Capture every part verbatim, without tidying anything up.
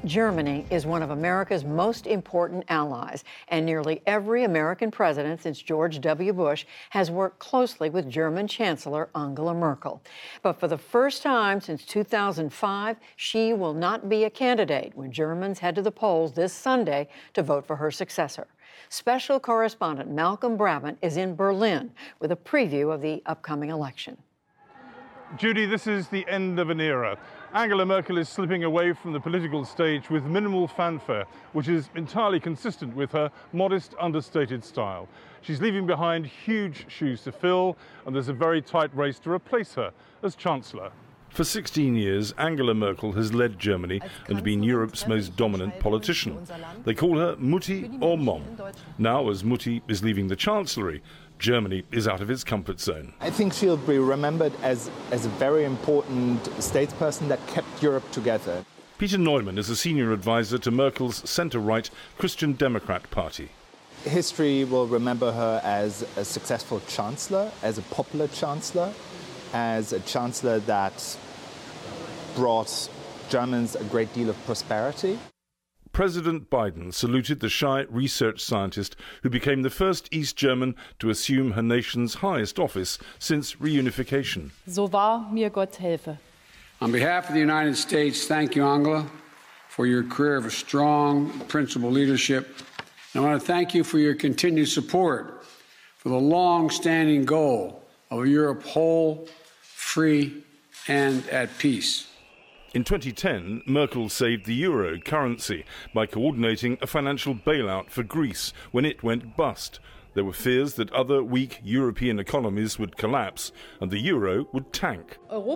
Germany is one of America's most important allies, and nearly every American president since George W. Bush has worked closely with German Chancellor Angela Merkel. But for the first time since two thousand five, she will not be a candidate when Germans head to the polls this Sunday to vote for her successor. Special correspondent Malcolm Brabant is in Berlin with a preview of the upcoming election. Judy, this is the end of an era. Angela Merkel is slipping away from the political stage with minimal fanfare, which is entirely consistent with her modest, understated style. She's leaving behind huge shoes to fill, and there's a very tight race to replace her as Chancellor. For sixteen years, Angela Merkel has led Germany and been Europe's most dominant politician. They call her Mutti or Mom. Now, as Mutti is leaving the Chancellery, Germany is out of its comfort zone. I think she'll be remembered as, as a very important statesperson that kept Europe together. Peter Neumann is a senior advisor to Merkel's centre-right Christian Democrat Party. History will remember her as a successful chancellor, as a popular chancellor, as a chancellor that brought Germans a great deal of prosperity. President Biden saluted the shy research scientist who became the first East German to assume her nation's highest office since reunification. So wahr mir Gott helfe. On behalf of the United States, thank you, Angela, for your career of strong, principled leadership. And I want to thank you for your continued support for the long-standing goal of a Europe whole, free, and at peace. In twenty ten, Merkel saved the euro currency by coordinating a financial bailout for Greece when it went bust. There were fears that other weak European economies would collapse and the euro would tank.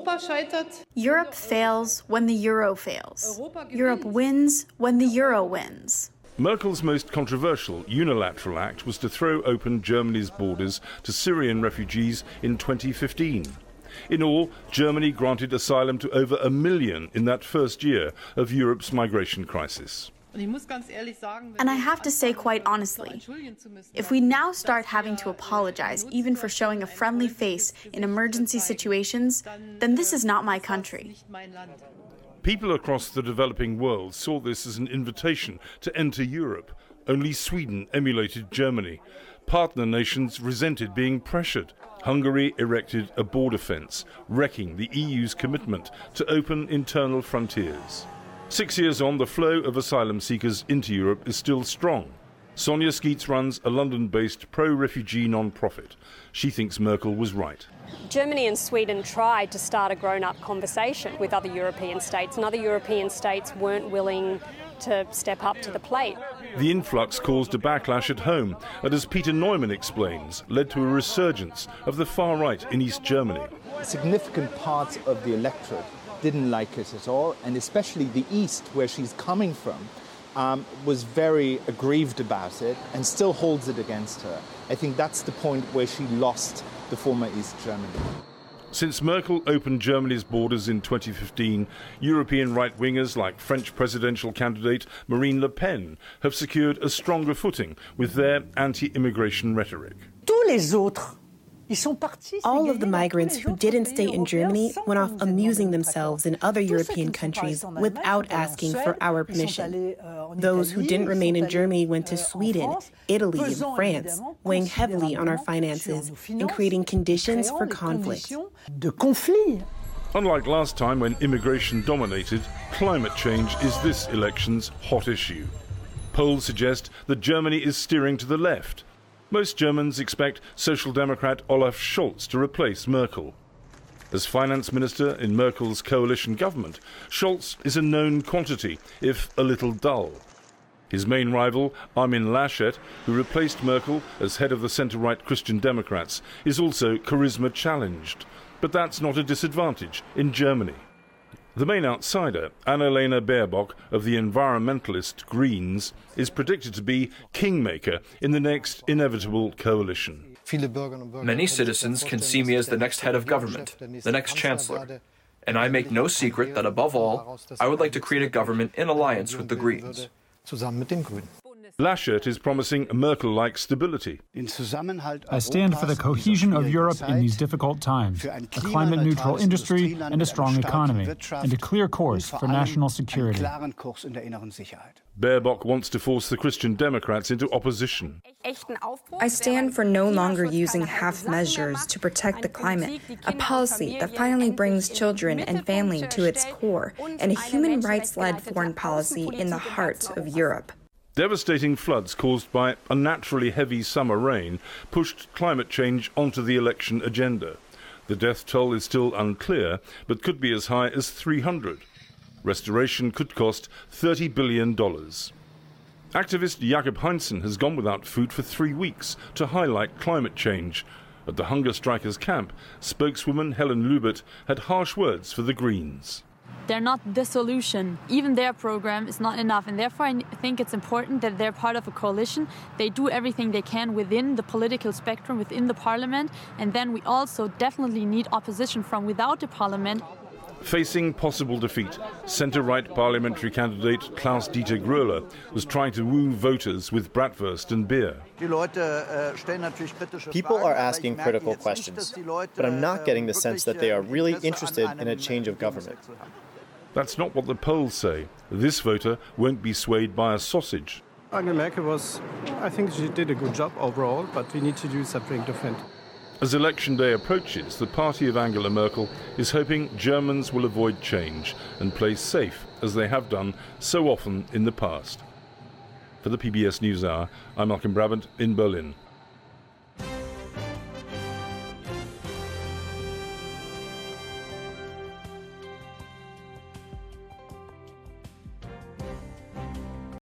Europe fails when the euro fails. Europe wins when the euro wins. Merkel's most controversial unilateral act was to throw open Germany's borders to Syrian refugees in twenty fifteen. In all, Germany granted asylum to over a million in that first year of Europe's migration crisis. And I have to say quite honestly, if we now start having to apologize even for showing a friendly face in emergency situations, then this is not my country. People across the developing world saw this as an invitation to enter Europe. Only Sweden emulated Germany. Partner nations resented being pressured. Hungary erected a border fence, wrecking the E U's commitment to open internal frontiers. Six years on, the flow of asylum seekers into Europe is still strong. Sonia Skeets runs a London-based pro-refugee non-profit. She thinks Merkel was right. Germany and Sweden tried to start a grown-up conversation with other European states, and other European states weren't willing to step up to the plate. The influx caused a backlash at home, and as Peter Neumann explains, led to a resurgence of the far right in East Germany. Significant parts of the electorate didn't like it at all, and especially the East, where she's coming from, um, was very aggrieved about it and still holds it against her. I think that's the point where she lost the former East Germany. Since Merkel opened Germany's borders in twenty fifteen, European right-wingers like French presidential candidate Marine Le Pen have secured a stronger footing with their anti-immigration rhetoric. All of the migrants who didn't stay in Germany went off amusing themselves in other European countries without asking for our permission. Those who didn't remain in Germany went to Sweden, Italy, and France, weighing heavily on our finances and creating conditions for conflict. Unlike last time when immigration dominated, climate change is this election's hot issue. Polls suggest that Germany is steering to the left. Most Germans expect Social Democrat Olaf Scholz to replace Merkel. As finance minister in Merkel's coalition government, Scholz is a known quantity, if a little dull. His main rival, Armin Laschet, who replaced Merkel as head of the centre-right Christian Democrats, is also charisma challenged. But that's not a disadvantage in Germany. The main outsider, Annalena Baerbock of the environmentalist Greens, is predicted to be kingmaker in the next inevitable coalition. Many citizens can see me as the next head of government, the next chancellor. And I make no secret that, above all, I would like to create a government in alliance with the Greens. Laschet is promising Merkel-like stability. I stand for the cohesion of Europe in these difficult times, a climate-neutral industry and a strong economy, and a clear course for national security. Baerbock wants to force the Christian Democrats into opposition. I stand for no longer using half measures to protect the climate, a policy that finally brings children and family to its core, and a human rights-led foreign policy in the heart of Europe. Devastating floods caused by unnaturally heavy summer rain pushed climate change onto the election agenda. The death toll is still unclear, but could be as high as three hundred. Restoration could cost thirty billion dollars. Activist Jakob Heinzen has gone without food for three weeks to highlight climate change. At the hunger strikers' camp, spokeswoman Helen Lubert had harsh words for the Greens. They're not the solution. Even their program is not enough, and therefore I think it's important that they're part of a coalition. They do everything they can within the political spectrum, within the parliament, and then we also definitely need opposition from without the parliament. Facing possible defeat, centre-right parliamentary candidate Klaus-Dieter Gröller was trying to woo voters with bratwurst and beer. People are asking critical questions, but I'm not getting the sense that they are really interested in a change of government. That's not what the polls say. This voter won't be swayed by a sausage. Angela Merkel was, I think she did a good job overall, but we need to do something different. As election day approaches, the party of Angela Merkel is hoping Germans will avoid change and play safe, as they have done so often in the past. For the P B S NewsHour, I'm Malcolm Brabant in Berlin.